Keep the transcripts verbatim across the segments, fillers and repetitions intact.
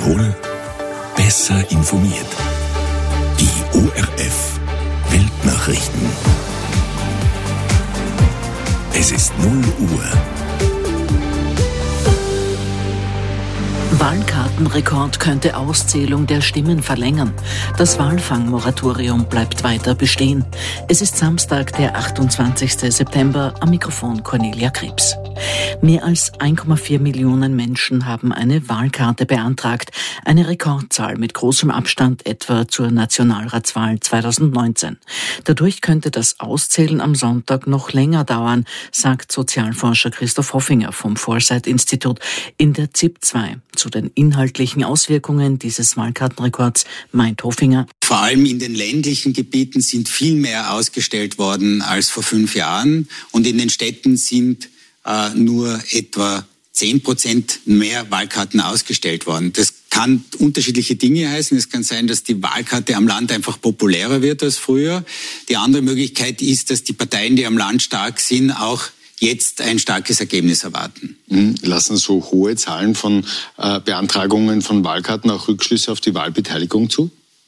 Tirol besser informiert. Die O R F Weltnachrichten. Es ist null Uhr. Wahlkartenrekord könnte Auszählung der Stimmen verlängern. Das Walfangmoratorium bleibt weiter bestehen. Es ist Samstag, der achtundzwanzigsten September, am Mikrofon Cornelia Krebs. Mehr als eins Komma vier Millionen Menschen haben eine Wahlkarte beantragt. Eine Rekordzahl mit großem Abstand etwa zur Nationalratswahl zweitausendneunzehn. Dadurch könnte das Auszählen am Sonntag noch länger dauern, sagt Sozialforscher Christoph Hoffinger vom Foresight-Institut in der Z I P zwei. Zu den inhaltlichen Auswirkungen dieses Wahlkartenrekords meint Hoffinger: Vor allem in den ländlichen Gebieten sind viel mehr ausgestellt worden als vor fünf Jahren. Und in den Städten sind äh, nur etwa zehn Prozent mehr Wahlkarten ausgestellt worden. Das kann unterschiedliche Dinge heißen. Es kann sein, dass die Wahlkarte am Land einfach populärer wird als früher. Die andere Möglichkeit ist, dass die Parteien, die am Land stark sind, auch jetzt ein starkes Ergebnis erwarten. Lassen so hohe Zahlen von äh, Beantragungen von Wahlkarten auch Rückschlüsse auf die Wahlbeteiligung zu?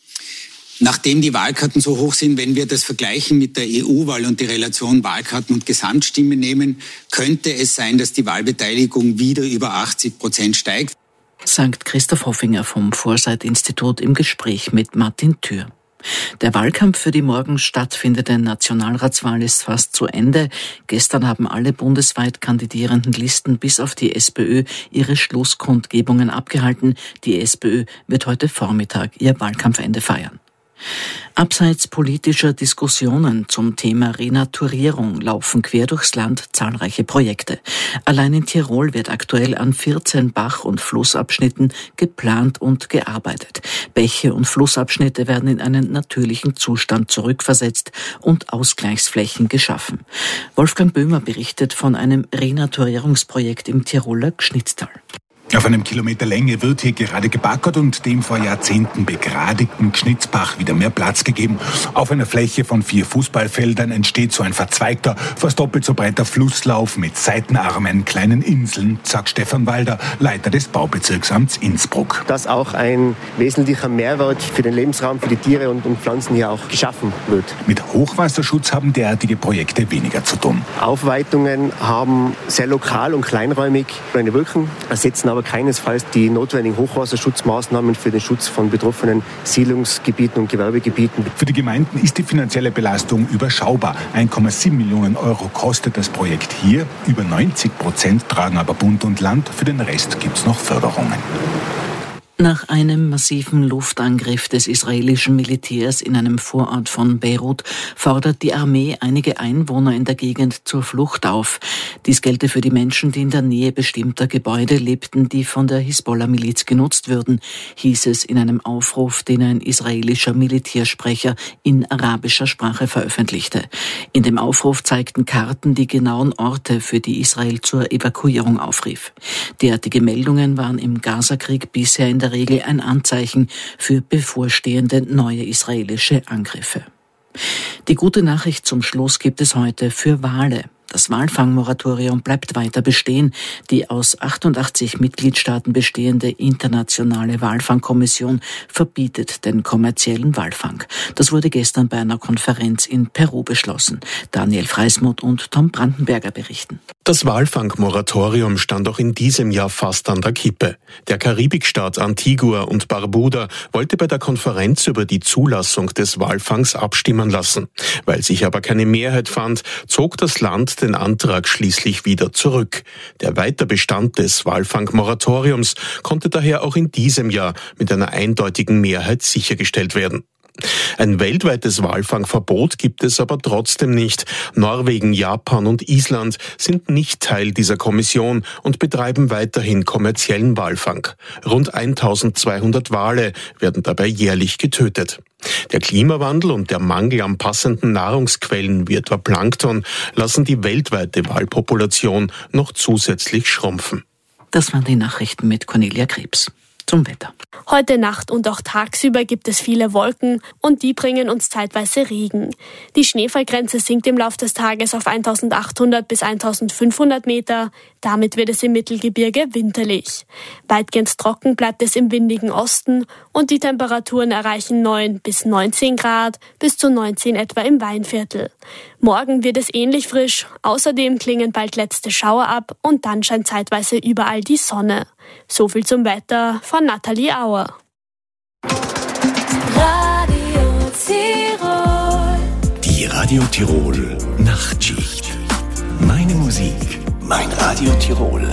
Nachdem die Wahlkarten so hoch sind, wenn wir das vergleichen mit der E U-Wahl und die Relation Wahlkarten und Gesamtstimme nehmen, könnte es sein, dass die Wahlbeteiligung wieder über achtzig Prozent steigt, sagt Christoph Hoffinger vom Foresight-Institut im Gespräch mit Martin Thür. Der Wahlkampf für die morgen stattfindende Nationalratswahl ist fast zu Ende. Gestern haben alle bundesweit kandidierenden Listen bis auf die SPÖ ihre Schlusskundgebungen abgehalten. Die SPÖ wird heute Vormittag ihr Wahlkampfende feiern. Abseits politischer Diskussionen zum Thema Renaturierung laufen quer durchs Land zahlreiche Projekte. Allein in Tirol wird aktuell an vierzehn Bach- und Flussabschnitten geplant und gearbeitet. Bäche und Flussabschnitte werden in einen natürlichen Zustand zurückversetzt und Ausgleichsflächen geschaffen. Wolfgang Böhmer berichtet von einem Renaturierungsprojekt im Tiroler Gschnitztal. Auf einem Kilometer Länge wird hier gerade gebaggert und dem vor Jahrzehnten begradigten Gschnitzbach wieder mehr Platz gegeben. Auf einer Fläche von vier Fußballfeldern entsteht so ein verzweigter, fast doppelt so breiter Flusslauf mit Seitenarmen, kleinen Inseln, sagt Stefan Walder, Leiter des Baubezirksamts Innsbruck. Dass auch ein wesentlicher Mehrwert für den Lebensraum, für die Tiere und, und Pflanzen hier auch geschaffen wird. Mit Hochwasserschutz haben derartige Projekte weniger zu tun. Aufweitungen haben sehr lokal und kleinräumig eine Wirkung, ersetzen aber keinesfalls die notwendigen Hochwasserschutzmaßnahmen für den Schutz von betroffenen Siedlungsgebieten und Gewerbegebieten. Für die Gemeinden ist die finanzielle Belastung überschaubar. eins Komma sieben Millionen Euro kostet das Projekt hier. Über neunzig Prozent tragen aber Bund und Land. Für den Rest gibt es noch Förderungen. Nach einem massiven Luftangriff des israelischen Militärs in einem Vorort von Beirut fordert die Armee einige Einwohner in der Gegend zur Flucht auf. Dies gelte für die Menschen, die in der Nähe bestimmter Gebäude lebten, die von der Hisbollah-Miliz genutzt würden, hieß es in einem Aufruf, den ein israelischer Militärsprecher in arabischer Sprache veröffentlichte. In dem Aufruf zeigten Karten die genauen Orte, für die Israel zur Evakuierung aufrief. Derartige Meldungen waren im Gazakrieg bisher in der Regel ein Anzeichen für bevorstehende neue israelische Angriffe. Die gute Nachricht zum Schluss gibt es heute für Wale. Das Walfangmoratorium bleibt weiter bestehen. Die aus achtundachtzig Mitgliedstaaten bestehende internationale Walfangkommission verbietet den kommerziellen Walfang. Das wurde gestern bei einer Konferenz in Peru beschlossen. Daniel Freismuth und Tom Brandenberger berichten. Das Walfangmoratorium stand auch in diesem Jahr fast an der Kippe. Der Karibikstaat Antigua und Barbuda wollte bei der Konferenz über die Zulassung des Walfangs abstimmen lassen. Weil sich aber keine Mehrheit fand, zog das Land den Antrag schließlich wieder zurück. Der Weiterbestand des Walfangmoratoriums konnte daher auch in diesem Jahr mit einer eindeutigen Mehrheit sichergestellt werden. Ein weltweites Walfangverbot gibt es aber trotzdem nicht. Norwegen, Japan und Island sind nicht Teil dieser Kommission und betreiben weiterhin kommerziellen Walfang. Rund eintausendzweihundert Wale werden dabei jährlich getötet. Der Klimawandel und der Mangel an passenden Nahrungsquellen wie etwa Plankton lassen die weltweite Walpopulation noch zusätzlich schrumpfen. Das waren die Nachrichten mit Cornelia Krebs. zum Wetter. Heute Nacht und auch tagsüber gibt es viele Wolken und die bringen uns zeitweise Regen. Die Schneefallgrenze sinkt im Laufe des Tages auf eintausendachthundert bis eintausendfünfhundert Meter. Damit wird es im Mittelgebirge winterlich. Weitgehend trocken bleibt es im windigen Osten und die Temperaturen erreichen neun bis neunzehn Grad, bis zu neunzehn etwa im Weinviertel. Morgen wird es ähnlich frisch, außerdem klingen bald letzte Schauer ab und dann scheint zeitweise überall die Sonne. So viel zum Wetter von Nathalie Auer. Radio Tirol. Die Radio Tirol Nachtschicht. Meine Musik, mein Radio Tirol.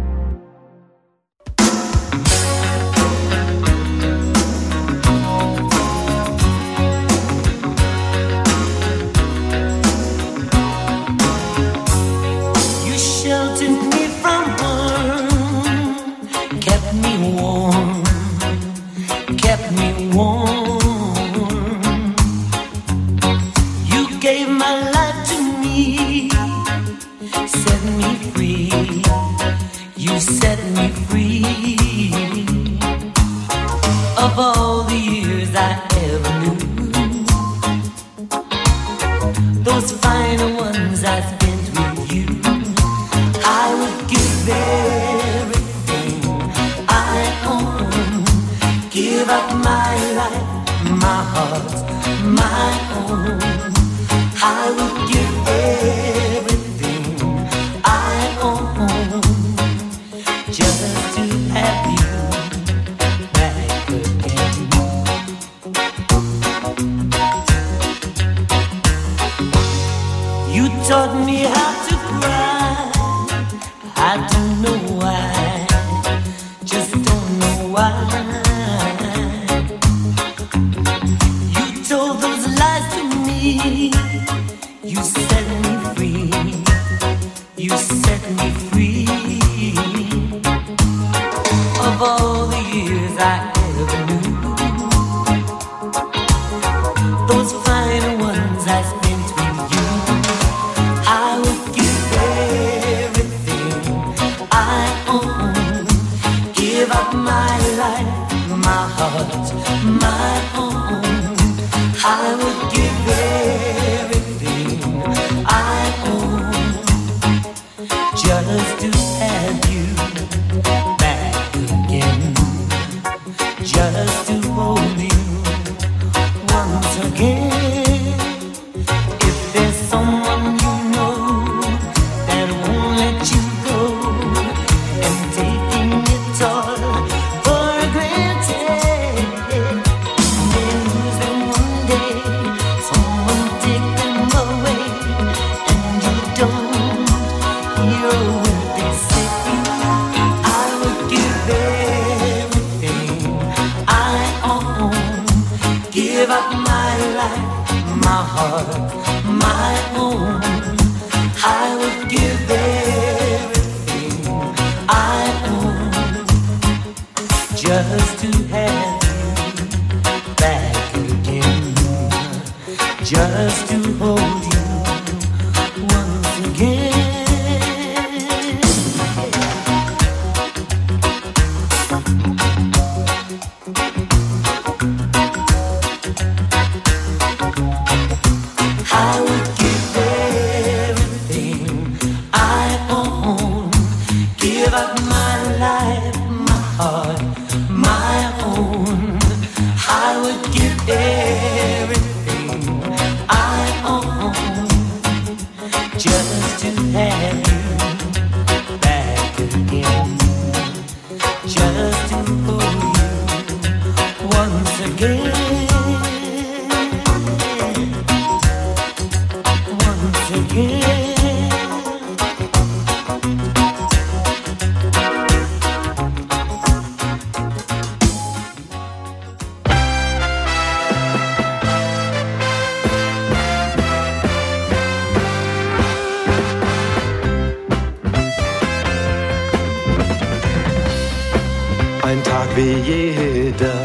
Ein Tag wie jeder,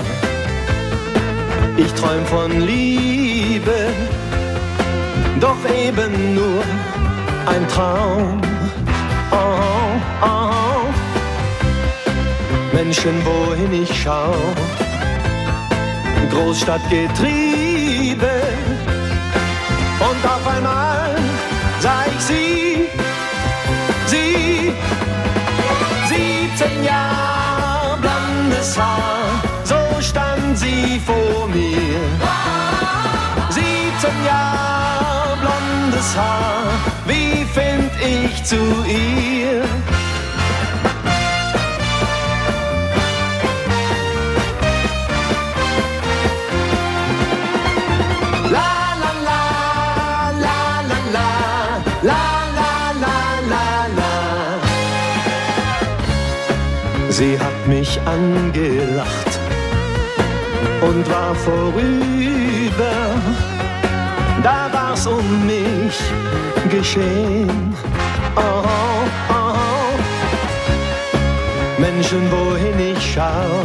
ich träum von Liebe, doch eben nur ein Traum. Oh, oh. Wenn Menschen, wohin ich schau, Großstadtgetriebe. Und auf einmal sah ich sie, sie, siebzehn Jahre blondes Haar, so stand sie vor mir. siebzehn Jahre blondes Haar, wie find ich zu ihr? Sie hat mich angelacht und war vorüber. Da war's um mich geschehen. Oh, oh, oh. Menschen, wohin ich schau,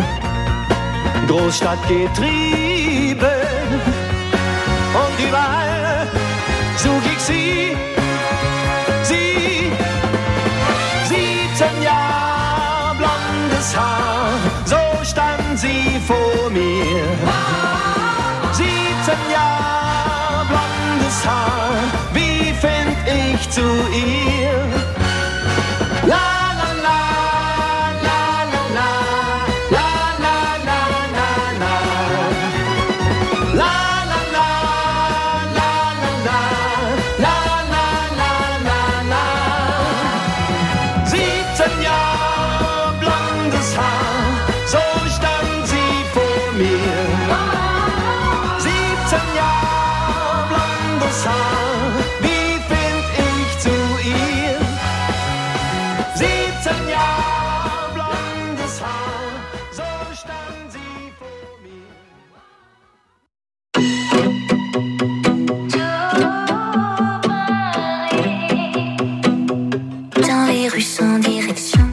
Großstadtgetriebe. Und überall such ich sie, sie, siebzehn Jahre blondes Haar, so stand sie vor mir. siebzehn Jahre blondes Haar, wie find ich zu ihr? La la la, la la la, la la la la la, la la la, la la la, la la la la la. siebzehn Jahre blondes Haar, so stand sie vor mir. siebzehn Jahre blondes Haar, wie find ich zu ihr? siebzehn Jahre blondes Haar, so stand sie vor mir. Dans les rues sans direction,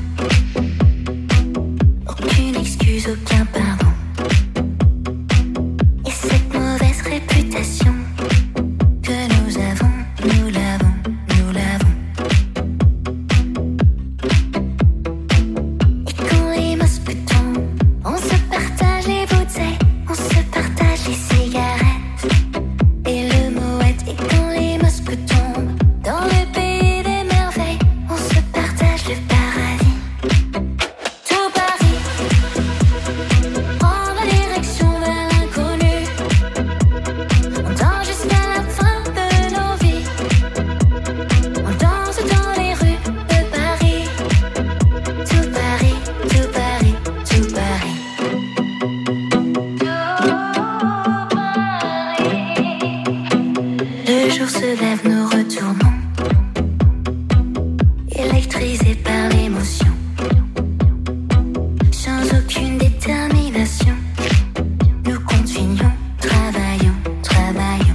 aucune excuse, aucun pardon. Et cette mauvaise réputation que nous avons, nous l'avons, nous l'avons. Et quand les masques tombent, on se partage les bouteilles, on se partage les cigarettes et le moët. Et quand les masques tombent, dans le pays des merveilles, on se partage le paradis. Tout Paris prend la direction vers l'inconnu. On danse jusqu'à la fin de nos vies. On danse dans les rues de Paris. Tout Paris, tout Paris, tout Paris. Le jour se lève, nous retournons, électrisés par l'émotion, sans aucune détermination. Nous continuons, travaillons, travaillons.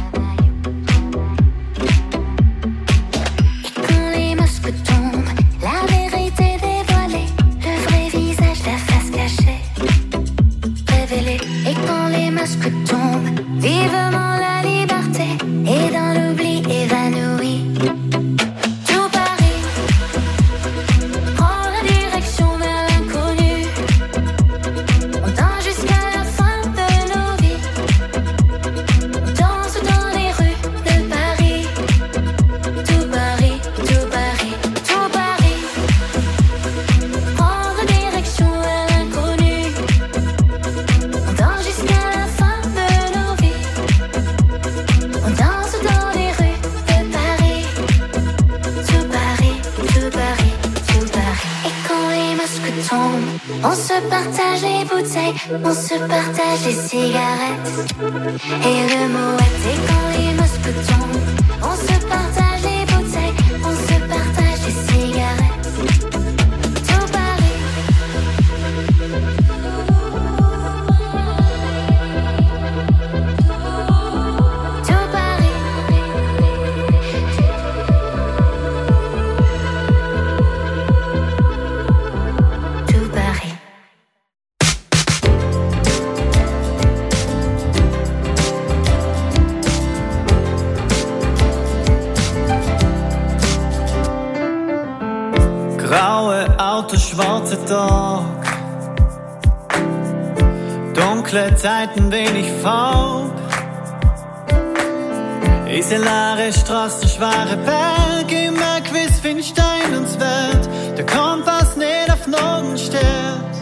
Et quand les masques tombent, la vérité dévoilée, le vrai visage, la face cachée, révélée. Et quand les masques tombent, vivement la liberté, et dans l'oubli évanoui. Tout Paris prend la direction vers l'inconnu. On danse jusqu'à la fin de nos vies. On danse dans les rues de Paris. Tout Paris, tout Paris, tout Paris prend la direction vers l'inconnu. On danse jusqu'à la fin de nos vies. On danse dans les rues de Paris. Tout Paris, tout Paris, tout Paris. Et quand les masques tombent, on se partage les bouteilles, on se partage les cigarettes et le moët. Et quand les masques tombent, on se partage les bouteilles, on se partage les cigarettes. Tout Paris. Tout Paris. Tout Paris. Graue Autos, schwarze Tag, dunkle Zeiten wenig Farb. Isolare Straßen, schwere Berge, immer gewiss find Stein und Wert. Der Kompass nicht auf Norden steht.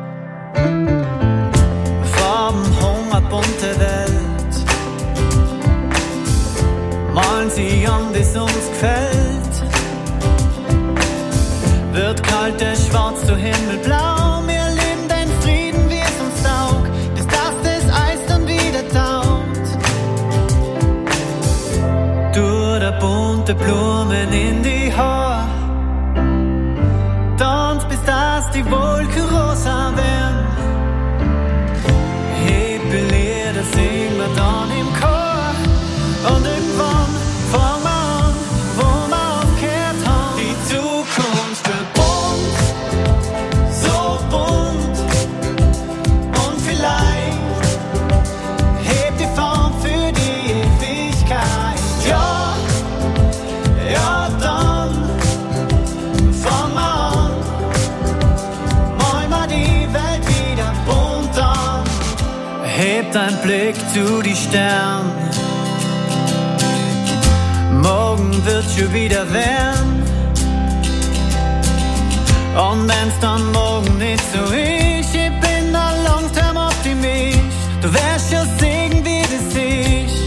Farben, Hunger, bunte Welt. Malen sie an, wie's uns gefällt. Wird kalt, der schwarz zu Himmelblau. Wir leben den Frieden, wie es uns taugt. Bis das das Eis dann wieder taut. Durch der bunte Blumen in die Haar. Tanz, bis das die Wolken rosa werden. Hippe Lieder singen wir dann im Chor. Und irgendwann fangen wir an, wo wir aufgehört haben. Die Zukunft wird bunt, so bunt. Und vielleicht hebt die Form für die Ewigkeit. Ja, ja, dann fangen wir an. Malen wir die Welt wieder bunt an. Hebt ein Blick zu die Sterne. Morgen wird schon wieder werden. Und wenn's dann morgen nicht so ist, ich bin ein Longterm-Optimist. Du wirst schon sehen, wie das ist.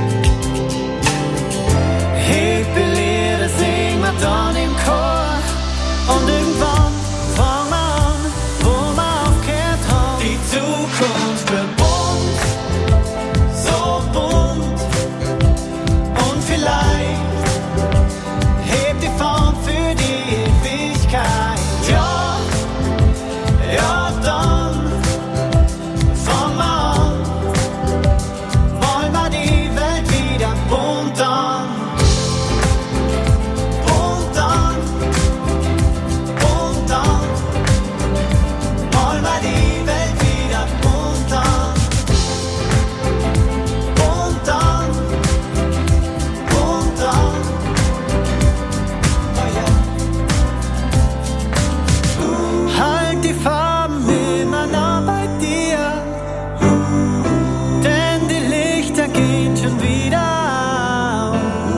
Hippe Lieder singen wir dann im Chor. Und irgendwann fangen wir an, wo wir aufgehört haben. Die Zukunft wird bunt, so bunt. Und vielleicht hebt die Form für die Ewigkeit. Ja, ja, dann fangen wir an. Wollen wir die Welt wieder bunt an. Bunt an, bunt an. Wollen wir die Welt wieder bunt an. Bunt an. Bunt an. Oh yeah. Halt die Farben immer nah bei dir, denn die Lichter gehen schon wieder aus.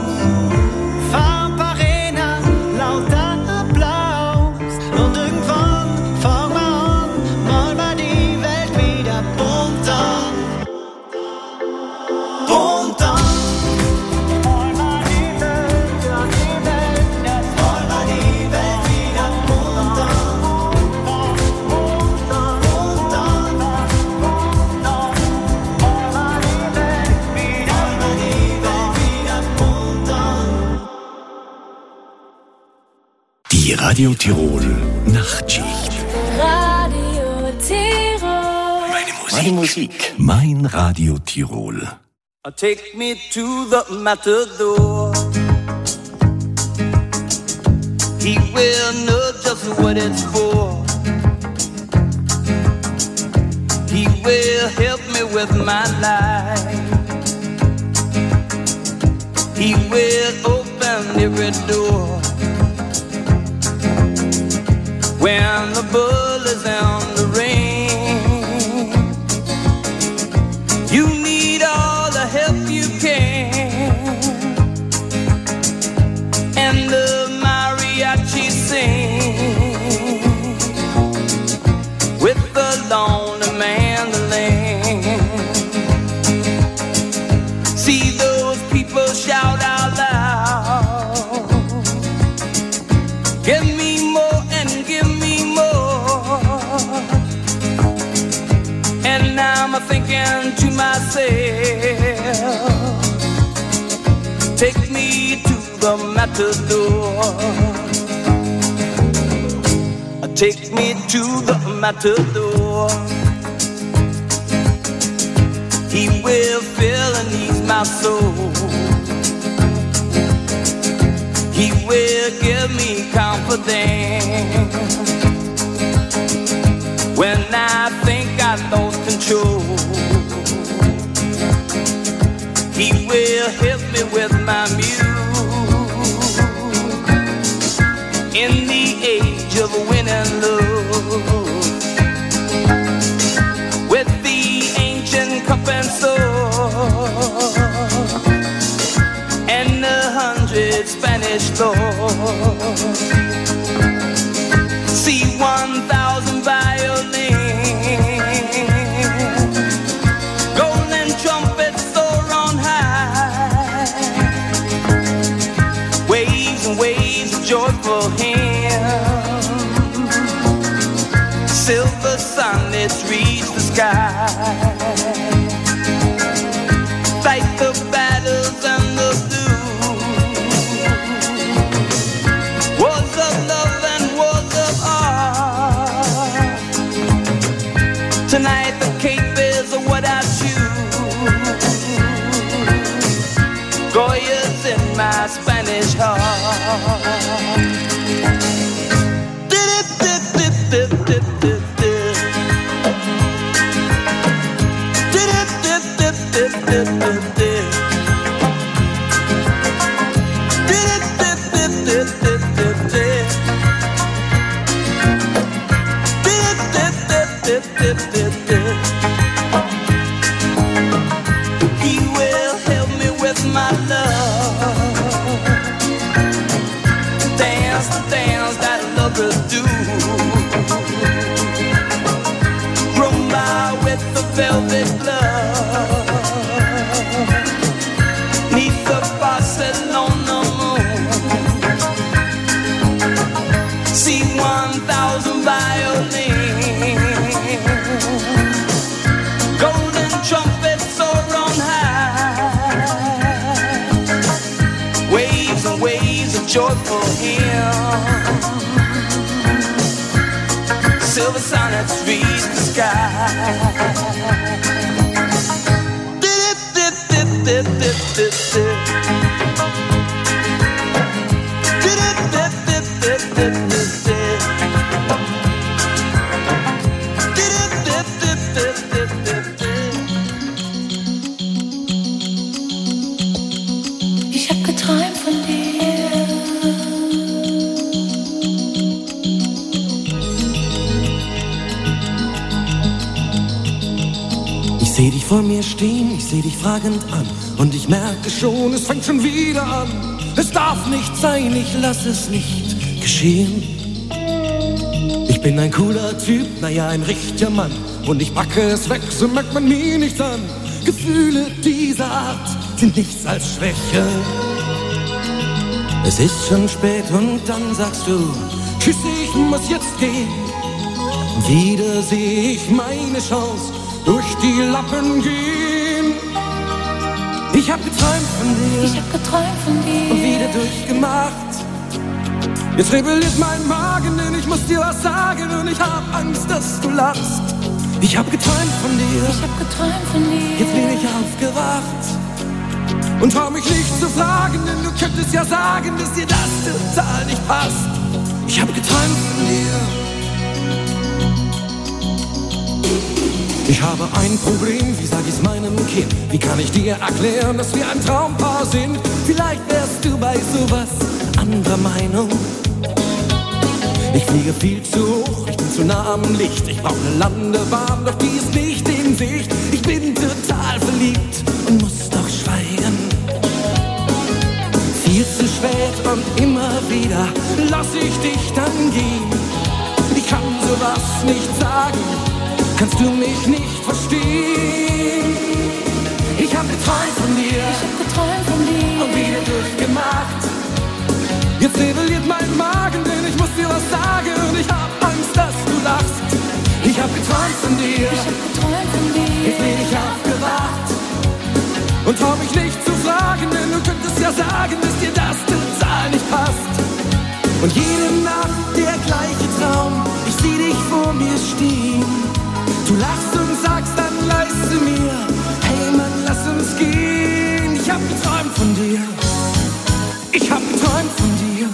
Farbarena, lauter Applaus. Und irgendwann fangen wir an, malen wir die Welt wieder bunt an. Bunt an. Malen wir die Welt, ja, die Welt, ja. Malen wir die Welt wieder bunt an. Bunt an, bunt an, bunt an. Malen wir die Welt wieder, malen wir die Welt wieder bunt an. Die Radio Tirol Nachtschicht. Radio Tirol. Meine Musik. Mein Radio Tirol. Take me to the matador. He will know just what it's for. He will help me with my life. He will open every door. When the bull is on the rain, you need all the help you can. And the mariachi sing with the lonely mandolin. See those people shout out loud, give me more and give me more. And I'm thinking to myself, take me to the matador. Take me to the matador. He will fill and ease my soul. He will give me confidence when I think I lost control. He will help me with my muse in the age of winning love. With the Spanish floor. See one thousand violins, golden trumpets soar on high, waves and waves of joyful hymns, silver sunlets reach the sky, fight the battles and the blue, wars of love and wars of art. Tonight the Cape is what I choose. Goya's in my Spanish heart. Dip, dip, dip, dip, dip, dip, dip. Dip, dip, dip, dip, dip, dip, dip. Dip, dip, dip, dip, dip, dip, dip. Dip, dip, dip, dip, dip, dip, dip. He will help me with my love. Dance the dance that lovers do. Rumba with the velvet glove. Neath the Barcelona moon. See one thousand violins. Golden trumpets soar on high. Waves and waves of joyful hymns. Silver sonnets reach the sky. Dip, dip, dip, dip, dip, dip, dip. Dip, dip, dip, dip, dip, dip, dip. Dip, dip, dip, dip, dip, dip, dip. Ich hab geträumt von dir. Ich seh dich vor mir stehen, ich seh dich fragend an. Und ich merke schon, es fängt schon wieder an. Es darf nicht sein, ich lass es nicht geschehen. Ich bin ein cooler Typ, naja, ein richtiger Mann. Und ich packe es weg, so merkt man mir nichts an. Gefühle dieser Art sind nichts als Schwäche. Es ist schon spät und dann sagst du, tschüss, ich muss jetzt gehen. Wieder seh ich meine Chance durch die Lappen gehen. Ich hab geträumt von dir, Ich hab geträumt von dir. und wieder durchgemacht. Jetzt rebelliert mein Magen, denn ich muss dir was sagen und ich hab Angst, dass du lachst. Ich hab geträumt von dir, Ich hab geträumt von dir. jetzt bin ich aufgewacht und trau mich nicht zu fragen, denn du könntest ja sagen, dass dir das total nicht passt. Ich hab geträumt von dir. Ich habe ein Problem, wie sag ich's meinem Kind? Wie kann ich dir erklären, dass wir ein Traumpaar sind? Vielleicht wärst du bei sowas anderer Meinung. Ich fliege viel zu hoch, ich bin zu nah am Licht. Ich brauche eine Landebahn, doch die ist nicht in Sicht. Ich bin total verliebt und muss doch schweigen. Viel zu spät und immer wieder lass ich dich dann gehen. Ich kann sowas nicht sagen, kannst du mich nicht verstehen? Ich hab geträumt von dir, Ich hab geträumt von dir. und wieder durchgemacht. Jetzt rebelliert mein Magen, denn ich muss dir was sagen und ich hab Angst, dass du lachst. Ich hab geträumt von dir, Ich hab geträumt von dir. jetzt bin ich aufgewacht und trau mich nicht zu fragen, denn du könntest ja sagen, dass dir das total nicht passt. Und jede Nacht der gleiche Traum, ich sieh dich vor mir stehen. Du lachst und sagst dann leise mir, hey Mann, lass uns gehen. Ich hab geträumt von dir, ich hab geträumt von dir.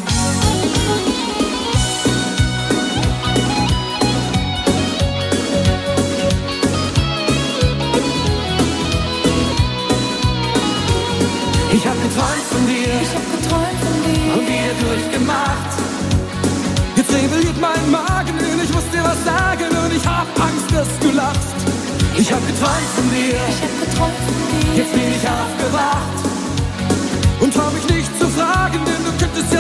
Ich hab geträumt von dir, Ich hab geträumt von dir. und wieder durchgemacht. Jetzt rebelliert mein Magen, denn ich muss dir was sagen und ich hab Angst, dass du lachst. Ich hab geträumt von dir, Ich hab geträumt von dir. jetzt bin ich aufgewacht und trau mich nicht zu fragen, denn du könntest ja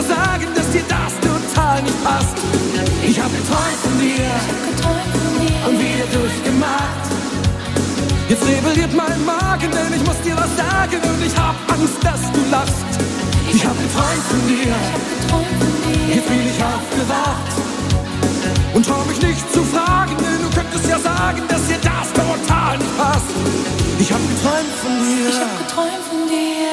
rebelliert mein Magen, denn ich muss dir was sagen und ich hab Angst, dass du lachst. Ich hab geträumt von dir, jetzt bin ich aufgewacht und trau mich nicht zu fragen, denn du könntest ja sagen, dass dir das total nicht passt. Ich hab geträumt von dir, ich hab geträumt von dir.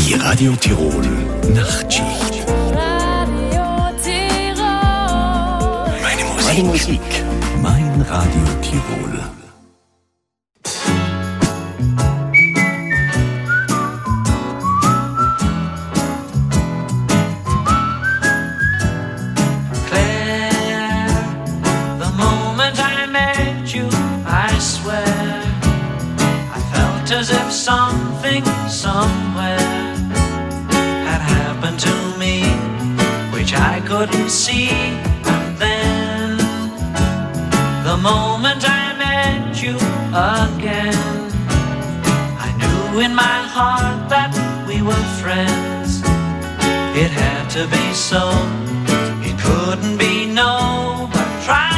Die Radio Tirol Nachtschicht. Radio Tirol. Meine Musik. Meine Musik. Mein Radio Tirol. As if something somewhere had happened to me, which I couldn't see. And then, the moment I met you again, I knew in my heart that we were friends. It had to be so, it couldn't be no, but try.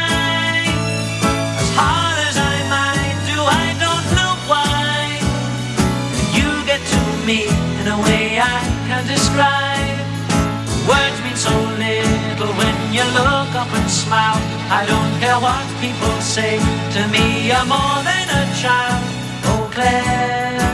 Me in a way I can't describe. Words mean so little when you look up and smile. I don't care what people say to me, you're more than a child. Oh Claire,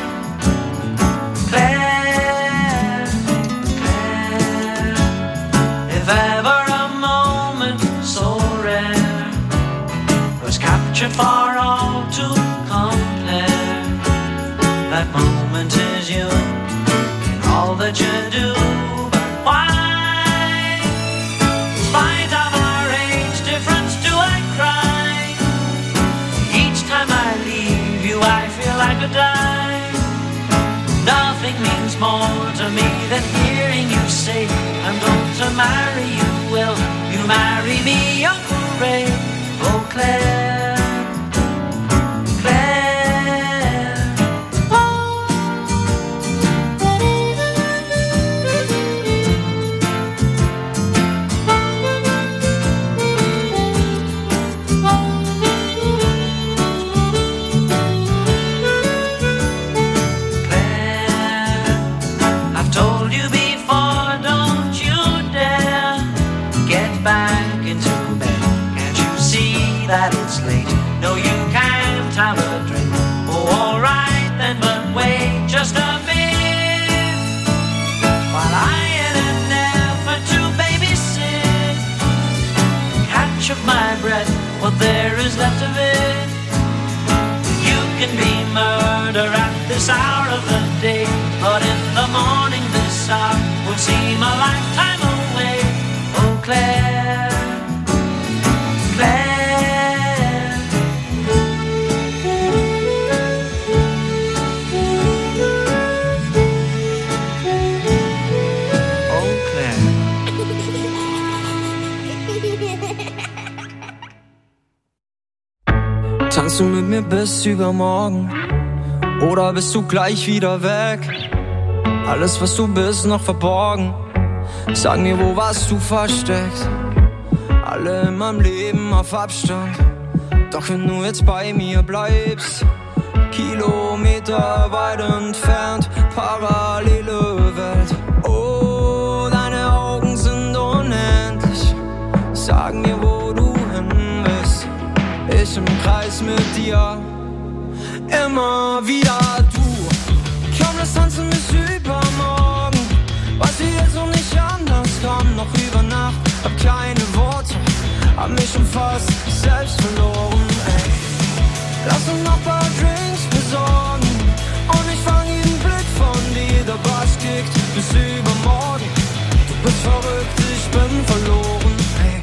Claire, Claire. If ever a moment so rare was captured for all to compare, that moment is you. All that you do, but why? In spite of our age difference, do I cry? Each time I leave you, I feel I could die. Nothing means more to me than hearing you say, I'm going to marry you. Will you marry me, Uncle Ray? Oh Claire, Claire. That it's late, no you can't have a drink. Oh alright then, but wait just a bit, while I in an effort to babysit, catch up my breath, what there is left of it. You can be murder at this hour of the day, but in the morning this hour would seem a lifetime away. Oh Claire, Claire. Tanzt du mit mir bis übermorgen oder bist du gleich wieder weg? Alles was du bist noch verborgen. Sag mir, wo warst du versteckt? Alle in meinem Leben auf Abstand, doch wenn du jetzt bei mir bleibst, Kilometer weit entfernt, parallele Welt. Oh, deine Augen sind unendlich, sag mir, wo du hin bist. Ich im Kreis mit dir, immer wieder du. Komm, lass tanzen bis übermorgen, weiß ich jetzt noch nicht anders, komm noch über Nacht. Hab keine Worte, hab mich schon fast selbst verloren, ey. Lass uns noch paar Drinks besorgen und ich fang jeden Blick von dir, der Bass kickt bis übermorgen. Du bist verrückt, ich bin verloren,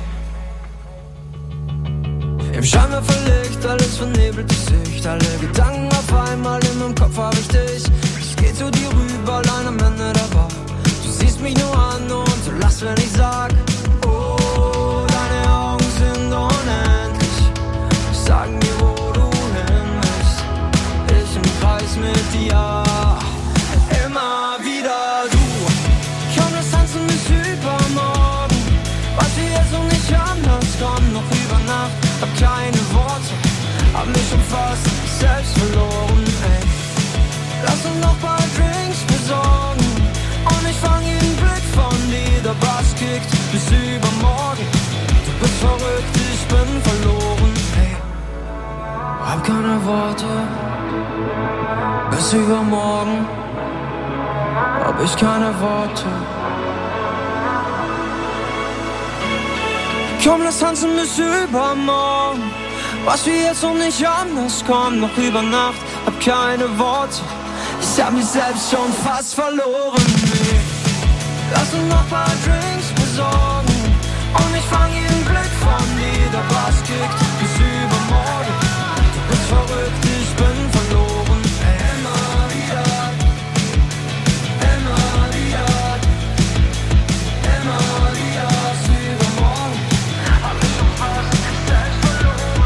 ey. Im Scheinwerferlicht, alles vernebelt die Sicht, alle Gedanken auf einmal in meinem Kopf hab ich dich. Ich geh zu dir rüber, allein am Ende der Bar. Du siehst mich nur an und du lachst, wenn ich sag, oh, deine Augen sind unendlich. Sag mir, wo du hin bist. Ich im Kreis mit dir, immer wieder du. Komm, lass tanzen bis übermorgen, weiß ich jetzt noch nicht anders, komm noch über Nacht. Hab keine Worte, hab mich schon fast selbst verloren, ey. Lass uns noch paar Drinks besorgen und ich fang jeden Blick von dir, der Bass kickt bis übermorgen. Du bist verrückt, ich bin verloren, ey. Hab keine Worte bis übermorgen. ich keine Worte. Komm, lass tanzen bis übermorgen. Was wir jetzt noch nicht anders kommen, noch über Nacht, hab keine Worte. Ich hab mich selbst schon fast verloren. Nee. Lass uns noch paar Drinks besorgen und ich fang jeden Blick von dir. Der Bass kickt bis übermorgen. Du bist verrückt, ich bin verloren. Immer wieder, immer wieder, immer wieder bis übermorgen. Hab mich schon fast selbst verloren.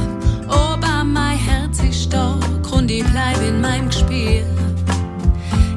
und ich bleib in meinem Gespiel.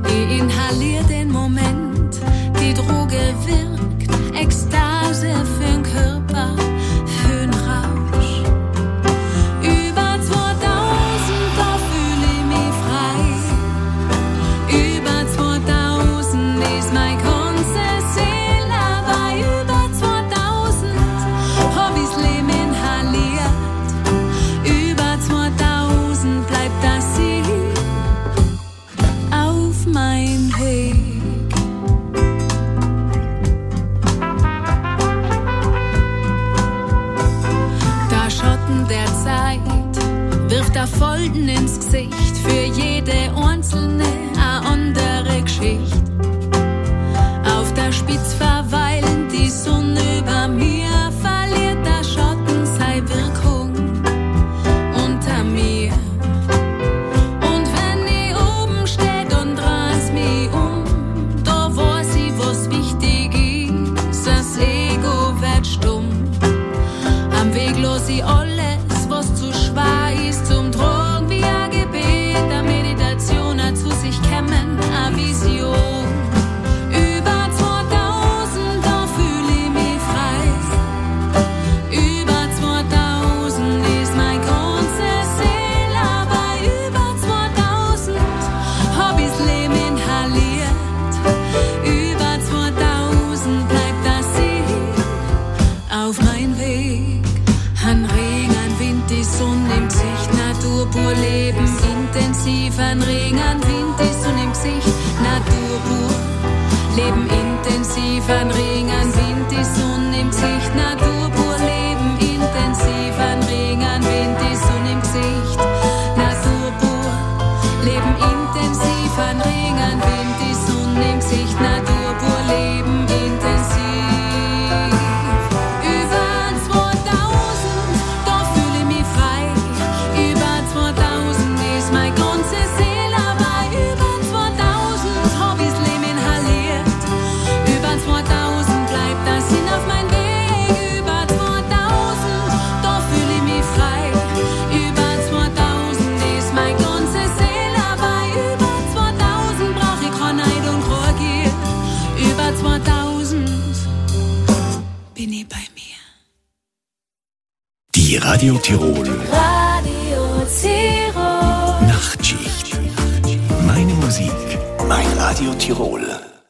eine Vision. Über zweitausend, da fühle ich mich frei. Über zweitausend ist mein ganze Seele, aber über zweitausend hab ich's Leben inhaliert. Über zweitausend bleibt das Ziel auf mein Weg. An Regen, an Wind, die Sonne im Gesicht, Natur pur Leben intensiv. An Regen, an Wind, die Sonne im Gesicht, Natur pur Leben intensiv. An Regen, an Wind, die Sonne im Gesicht, Natur pur Leben intensiv. An Regen, an Wind, die Sonne im Gesicht, Natur pur Leben intensiv. An Regen, an Wind, die Sonne im Gesicht, Natur pur Leben intensiv. Über zweitausend, da fühle ich mich frei. Über zweitausend ist mein ganze Seele, aber über zweitausend hab ich's Leben inhaliert. Über zweitausend bleibt das Sinn auf mein Weg. Über zweitausend, da fühle ich mich frei. Über zweitausend ist mein ganze Seele, aber über zweitausend brauch ich kein Neid und kein Gier. Über zweitausend bin ich bei mir. Die Radio Tirol Radio Tirol. Nachtschicht. Meine Musik, mein Radio Tirol.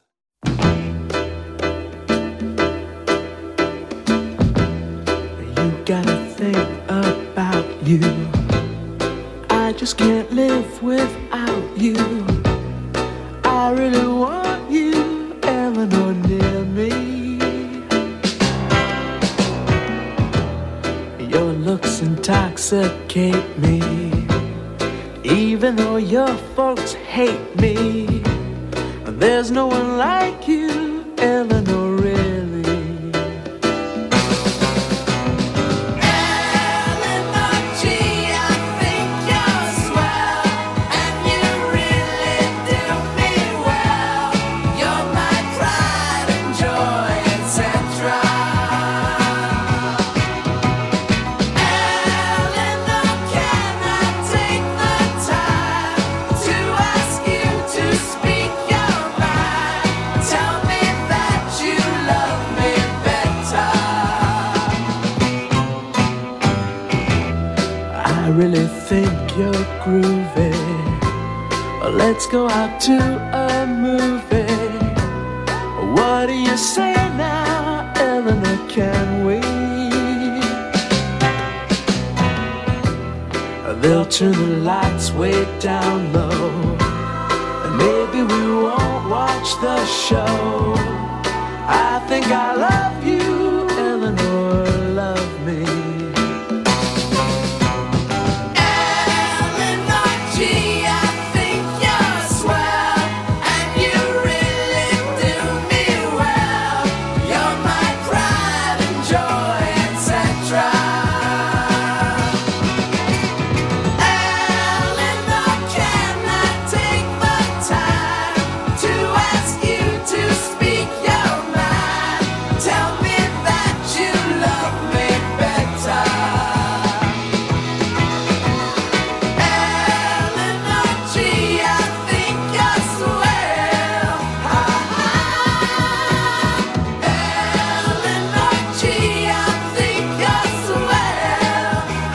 You gotta think about you. I just can't live without you. I really want you, Eleanor, near me. Your looks intoxicate me, even though your folks hate me. There's no one like you, Eleanor, really. Eleanor G, I think you're swell, and you really do me well. You're my pride and joy, et cetera. Eleanor, can I take the time to ask you to speak your mind? Tell me that you love me better. I really think you're groovy. Let's go out to a movie. What do you say now, Eleanor, can we? They'll turn the lights way down low, and maybe we won't watch the show. I think I love you, Eleanor, love me. Eleanor G, I think you're swell, and you really do me well. You're my pride and joy, et cetera. Eleanor, can I take the time to ask you to speak your mind? Tell me that you love me better. Eleanor G, I think you're swell. Eleanor G, I think you're swell.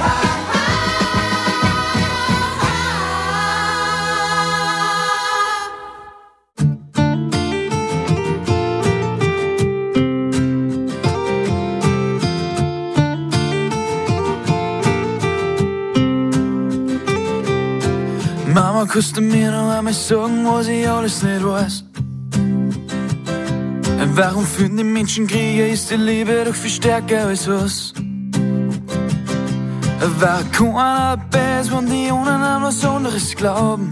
Mamma koster mir noch einmal sagen, was ich alles nicht weiß. Warum führen die Menschen Kriege? Ist die Liebe doch viel stärker als was? Warum keiner dabei ist, wenn die anderen an was anderes glauben?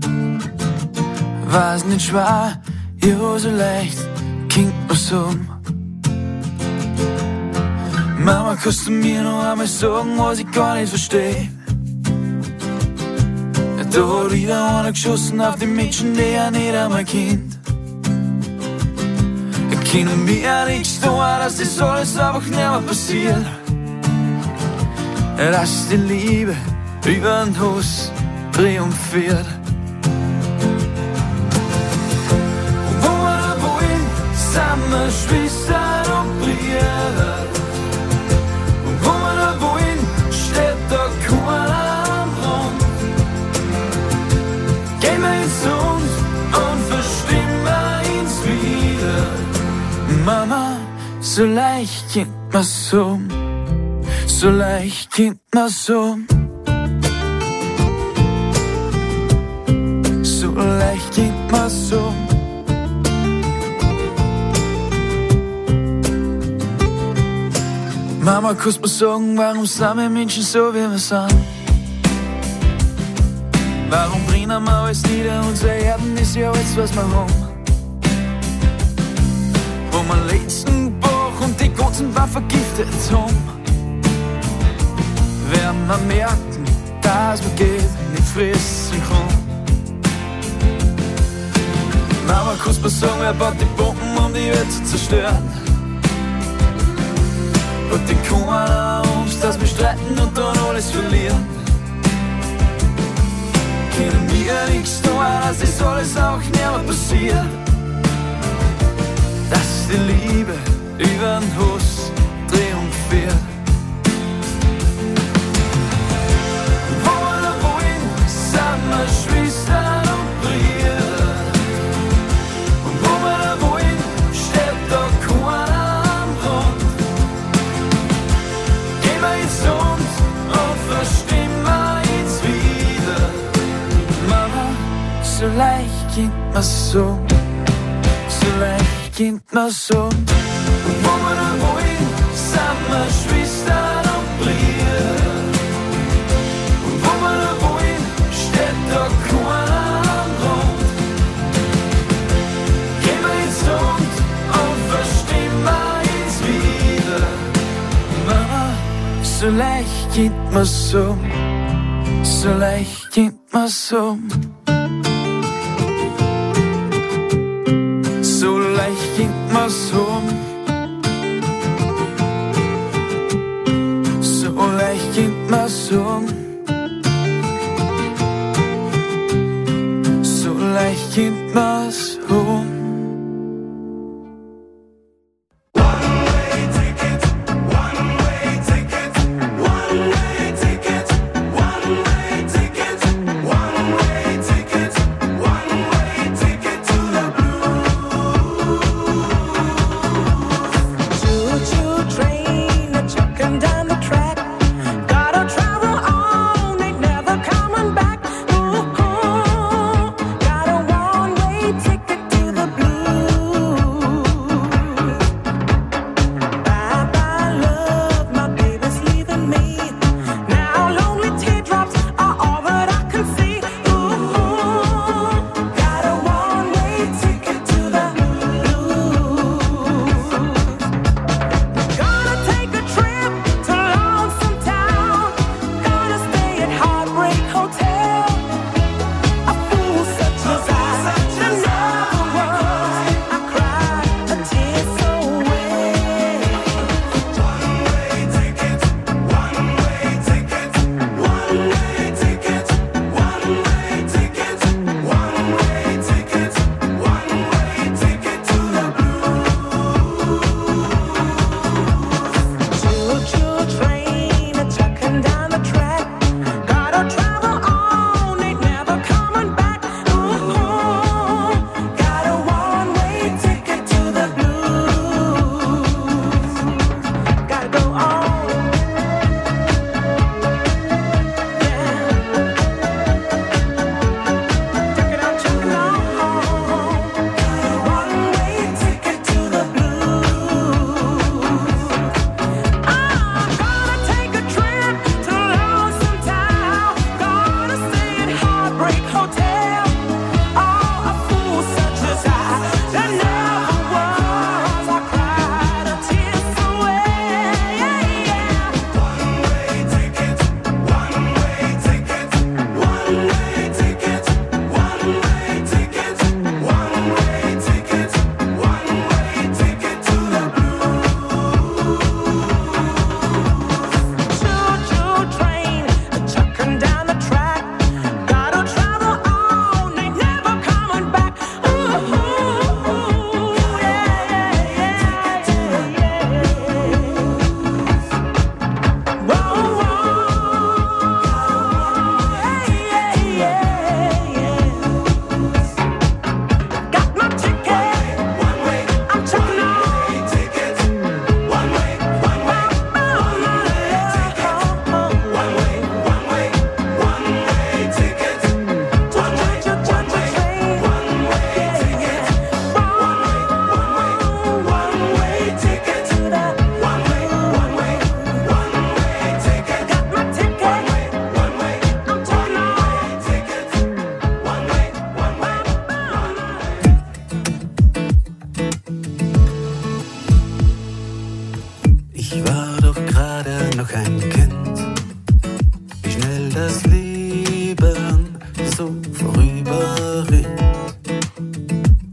War's nicht schwer, ja so leicht, Kind was sagen. Mama, kannst du mir noch einmal sagen, was ich gar nicht versteh? Da hat wieder einer geschossen auf die Menschen, die er nicht einmal kennt. Können mir nichts tun, dass das alles einfach nicht mehr passiert. Dass die Liebe über den Hass triumphiert. Mama, so leicht geht man's um, so leicht geht man's um. So leicht geht man's um. Mama, kannst mir sagen, warum sind wir Menschen so, wie wir sind? Warum brennen wir alles nieder? Unser Erden ist ja alles, was wir haben. Wo wir letzten Bach und die ganzen war vergiftet haben, werden wir merken, dass man geht nicht fressen kann. Mama, kannst mir sagen, wer baut die Bomben, um die Welt zu zerstören? Und die kommen Angst, dass wir streiten und dann alles verlieren. Können wir nichts tun, dass das alles auch nicht mehr passiert. Dass die Liebe über den Hass triumphiert. Wo wir da wollen, sind wir Schwestern und Brüder. Und wo wir da wollen, steht da keiner am Rand. Gehen wir ins Land und verstehen wir uns wieder. Mama, so leicht geht man's so, so leicht geht man's so. Und wo wir da wollen, sind wir Schwestern und Brüder. Und wo wir da wollen, steht da keiner am Rand. Gehen wir ins Land und verstehen wir uns wieder. Mama, so leicht geht man's so, so leicht geht man's so. So leicht geht man's um. So leicht geht man's um. So leicht geht man's um. Ticket to the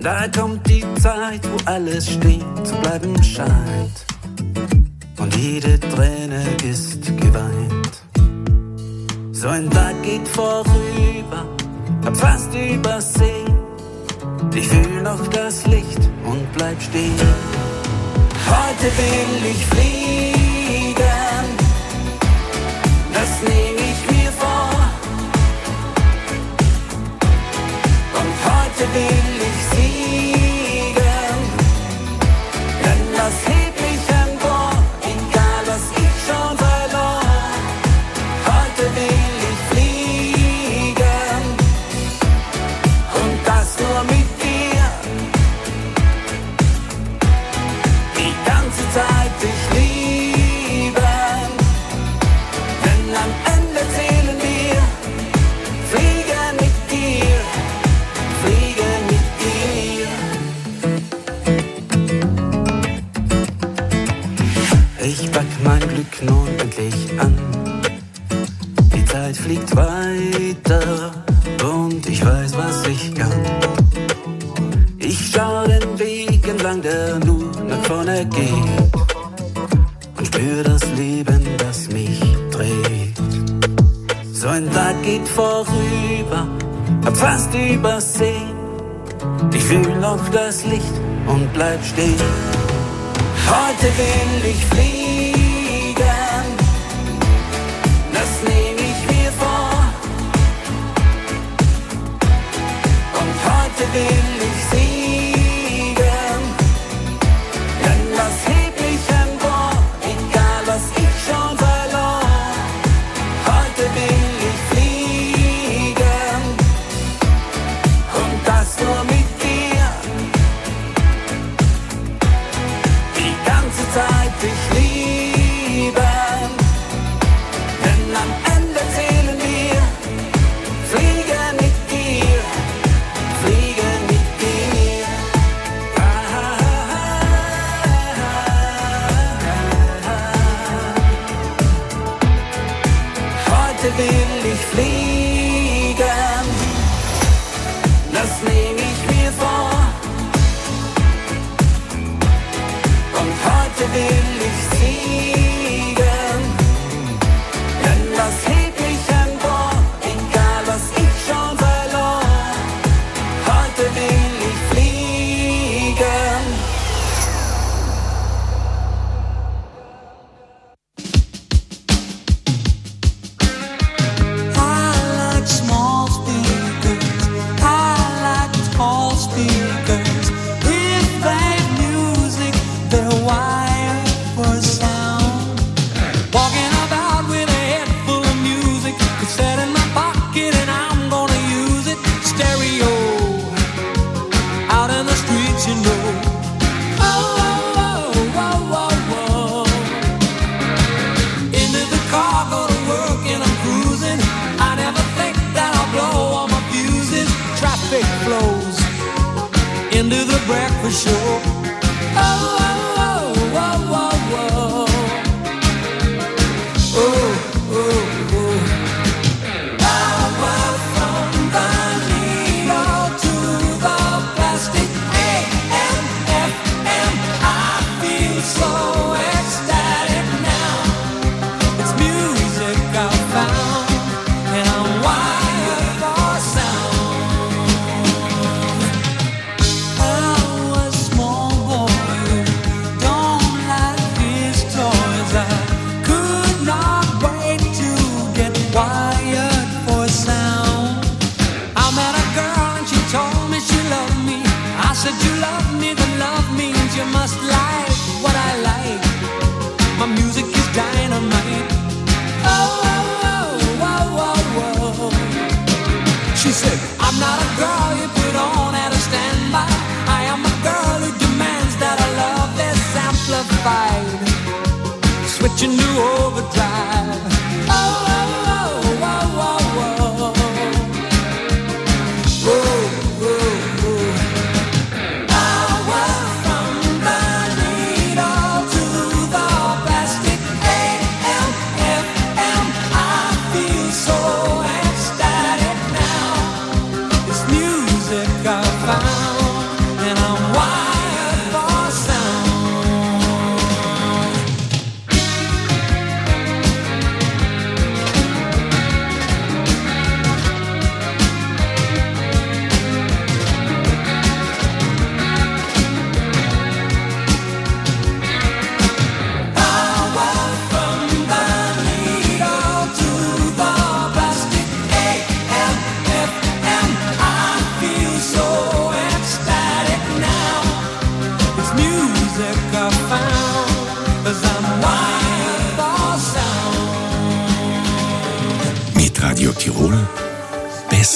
Da kommt die Zeit, wo alles stehen zu bleiben scheint. Und jede Träne ist geweint. So ein Tag geht vorüber, hab fast übersehen. Ich fühl noch das Licht und bleib stehen. Heute will ich fliegen, das nehm ich mir vor. Und heute will ich siegen, denn das hebt mich empor, egal was ich schon verlor. Heute will ich fliegen und das nur mit dir. Die ganze Zeit dich lieben, denn am Ende zählen wir. Fliegen mit dir, fliegen mit dir. Ich pack mein Glück nun endlich an. Die Zeit fliegt weiter und ich weiß, was ich kann. Ich schau den Weg entlang, der nur nach vorne geht, und spür das Leben, das mich trägt. So ein Tag geht vorüber, hab fast übersehen. Ich fühl noch das Licht und bleib stehen. Heute will ich fliegen, das nehm ich mir vor. Und heute will ich siegen, denn das hebt mich empor, egal was ich schon verlor. Heute will ich fliegen und das nur mit dir. Die ganze Zeit dich lieben, denn am Ende zählen wir. Fliegen mit dir, fliegen mit dir. Heute will ich fliegen, das nehm ich mir vor. Und heute will ich siegen, denn das hebt mich empor, egal was ich schon verlor. Heute will ich fliegen. I like small speakers. I like tall speakers. If they music, they're wired for sound. Walking about with a head full of music, it's set in my pocket and I'm gonna use it. Stereo, out in the streets, you know. Oh, oh, oh, oh, oh, oh. Into the car, go to work and I'm cruising. I never think that I'll blow all my fuses. Traffic flows into the breakfast show. Oh, oh, oh, oh, oh, oh. Oh, oh, oh. Power from the needle to the plastic. A M, F M, I feel so ecstatic now. It's music I found, and I'm wired for sound. I was a small boy who don't like his toys. I could not wait to get wired for sound. I met a girl and she told me she loved me. I said, you love me, then love means you must like what I like. My music is dynamite. Oh, oh, oh, oh, oh, oh. She said, I'm not a girl you put on at a standby. I am a girl who demands that I love this amplified, switching to overdrive. Oh, oh, oh, oh, oh, oh. Oh, oh, oh. Power from the needle to the plastic. A M, F M, I feel so ecstatic now. It's music I found,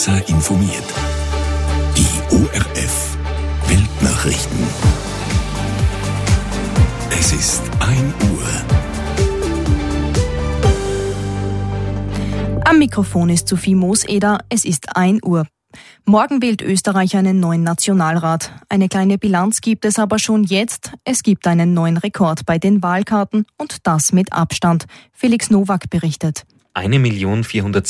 Besser informiert. Die O R F Weltnachrichten. Es ist ein Uhr. Am Mikrofon ist Sophie Mooseder. Es ist ein Uhr. Morgen wählt Österreich einen neuen Nationalrat. Eine kleine Bilanz gibt es aber schon jetzt. Es gibt einen neuen Rekord bei den Wahlkarten und das mit Abstand. Felix Nowak berichtet. eine Million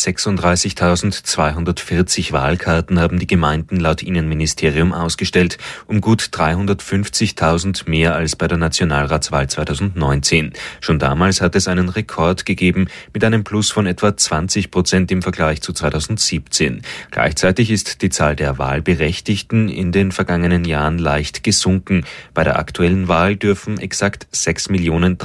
vierhundertsechsunddreißigtausendzweihundertvierzig Wahlkarten haben die Gemeinden laut Innenministerium ausgestellt, um gut dreihundertfünfzigtausend mehr als bei der Nationalratswahl zweitausendneunzehn. Schon damals hat es einen Rekord gegeben mit einem Plus von etwa zwanzig Prozent im Vergleich zu zweitausendsiebzehn. Gleichzeitig ist die Zahl der Wahlberechtigten in den vergangenen Jahren leicht gesunken. Bei der aktuellen Wahl dürfen exakt sechs Millionen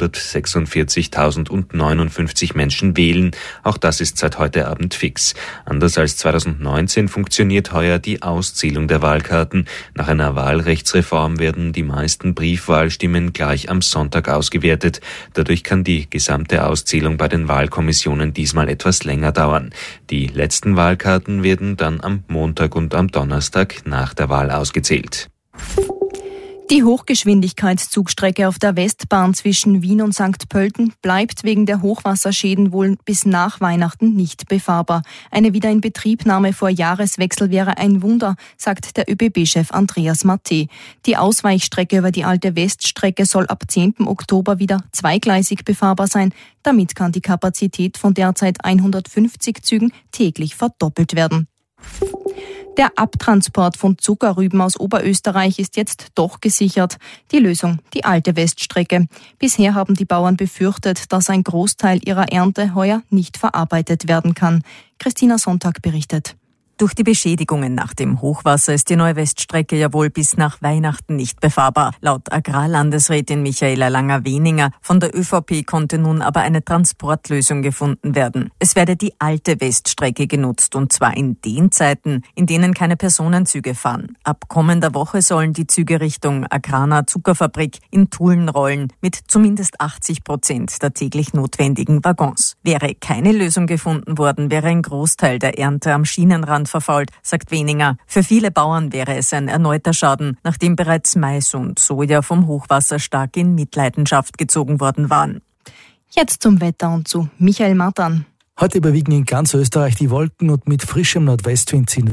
dreihundertsechsundvierzigtausendneunundfünfzig Menschen wählen. Auch das ist seit heute Abend fix. Anders als zweitausendneunzehn funktioniert heuer die Auszählung der Wahlkarten. Nach einer Wahlrechtsreform werden die meisten Briefwahlstimmen gleich am Sonntag ausgewertet. Dadurch kann die gesamte Auszählung bei den Wahlkommissionen diesmal etwas länger dauern. Die letzten Wahlkarten werden dann am Montag und am Donnerstag nach der Wahl ausgezählt. Die Hochgeschwindigkeitszugstrecke auf der Westbahn zwischen Wien und Sankt Pölten bleibt wegen der Hochwasserschäden wohl bis nach Weihnachten nicht befahrbar. Eine Wiederinbetriebnahme vor Jahreswechsel wäre ein Wunder, sagt der ÖBB-Chef Andreas Matte. Die Ausweichstrecke über die alte Weststrecke soll ab zehnten Oktober wieder zweigleisig befahrbar sein. Damit kann die Kapazität von derzeit hundertfünfzig Zügen täglich verdoppelt werden. Der Abtransport von Zuckerrüben aus Oberösterreich ist jetzt doch gesichert. Die Lösung, die alte Weststrecke. Bisher haben die Bauern befürchtet, dass ein Großteil ihrer Ernte heuer nicht verarbeitet werden kann. Christina Sonntag berichtet. Durch die Beschädigungen nach dem Hochwasser ist die neue Weststrecke ja wohl bis nach Weihnachten nicht befahrbar. Laut Agrarlandesrätin Michaela Langer-Weninger von der ÖVP konnte nun aber eine Transportlösung gefunden werden. Es werde die alte Weststrecke genutzt und zwar in den Zeiten, in denen keine Personenzüge fahren. Ab kommender Woche sollen die Züge Richtung Agrana Zuckerfabrik in Tulln rollen mit zumindest achtzig Prozent der täglich notwendigen Waggons. Wäre keine Lösung gefunden worden, wäre ein Großteil der Ernte am Schienenrand verfault, sagt Weninger. Für viele Bauern wäre es ein erneuter Schaden, nachdem bereits Mais und Soja vom Hochwasser stark in Mitleidenschaft gezogen worden waren. Jetzt zum Wetter und zu Michael Martan. Heute überwiegen in ganz Österreich die Wolken und mit frischem Nordwestwind ziehen